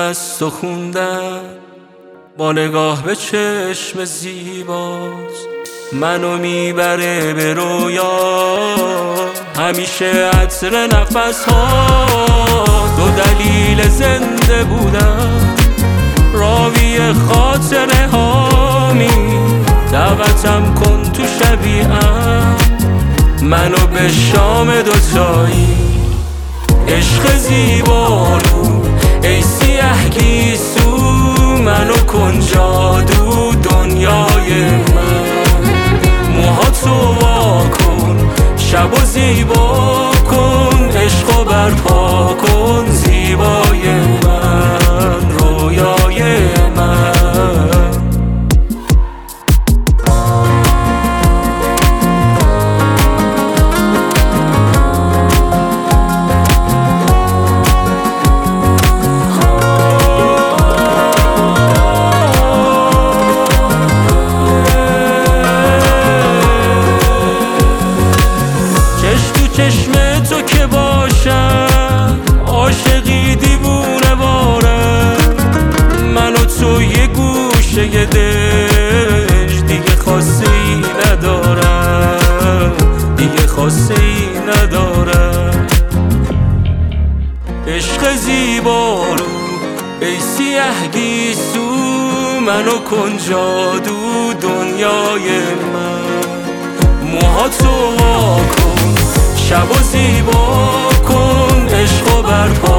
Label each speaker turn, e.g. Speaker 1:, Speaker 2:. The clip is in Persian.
Speaker 1: از تو خوندم، با نگاه به چشم زیباست منو میبره به رویا. همیشه عطر نفس ها دو دلیل زنده بودم، راوی خاطره هامی دعوتم کن تو شبیهم، منو به شام دوتایی. عشق زیبارو ای سیه گیسو، منو کن جادو دنیای من. موهاتو وا کن شبو زیبا کن، عشقو برپا کن زیبای من، رویای من. چشم تو که باشم عاشقی دیوونه بارم، من و تو یه گوشه دش دیگه خاصه ای ندارم، دیگه خاصه ای ندارم. عشق زیبارو ای سیه گیسو، منو کن جادو دنیای من. موهاتو وا کن شبو زیبا کن، عشقو برپا